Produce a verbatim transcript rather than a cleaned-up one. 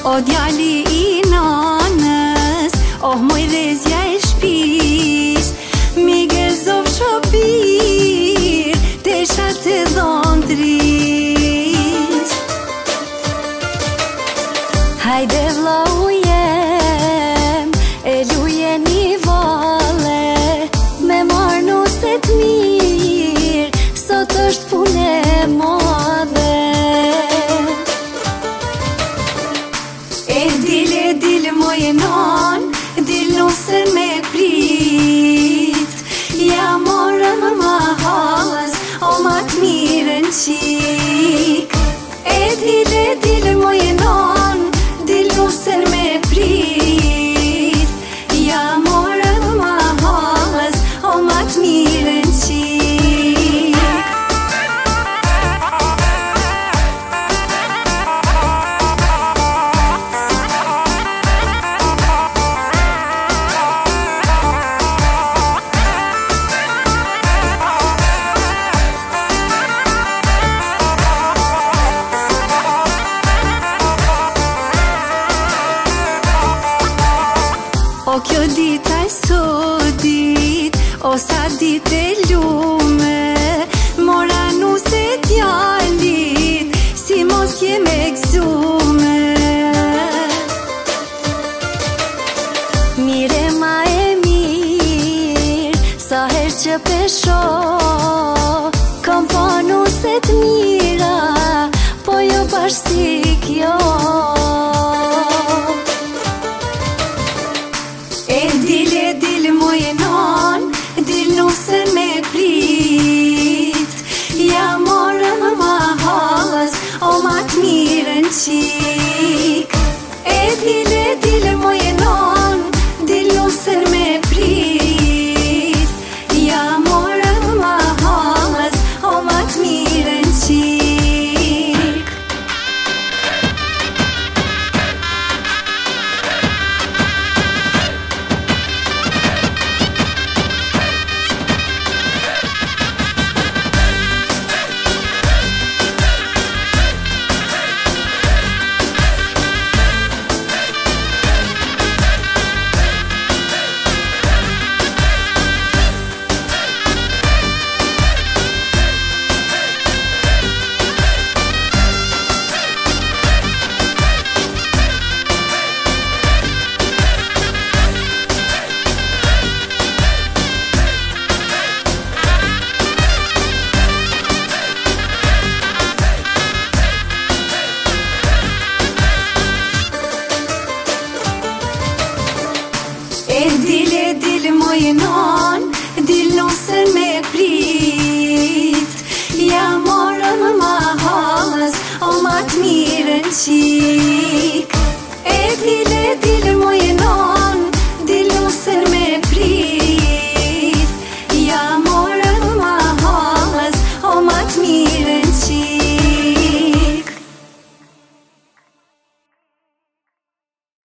O djali i nanës, oh mojrezja e shpis, mi gëzov shopir, tesha të dhondris. Hajde vlla ujem, e luje një vale, me marrë nuset mirë, sot është punë e madhe. E dile, dile moje non, dil nusën me prit, ja morën ma halës, o ma të mirën qik. E dile, dile moje non, dil nusën me prit, ja morën ma halës, o ma të mirën qik. O kjo dita e sodit, o sa dit e lume, mora nuse djalit, si mos kje me gzume. Mire ma e mirë, sa her që pesho, kom po nuset mira, po jo bashkë si kjo. E dile, dile moje non, dil nusën me prit, ja morën ma halës, o ma të mirën qik. E dile, dile moje non, dil nusën me prit, ja morën ma halës, o ma të mirën qik. E dile, dile moje non,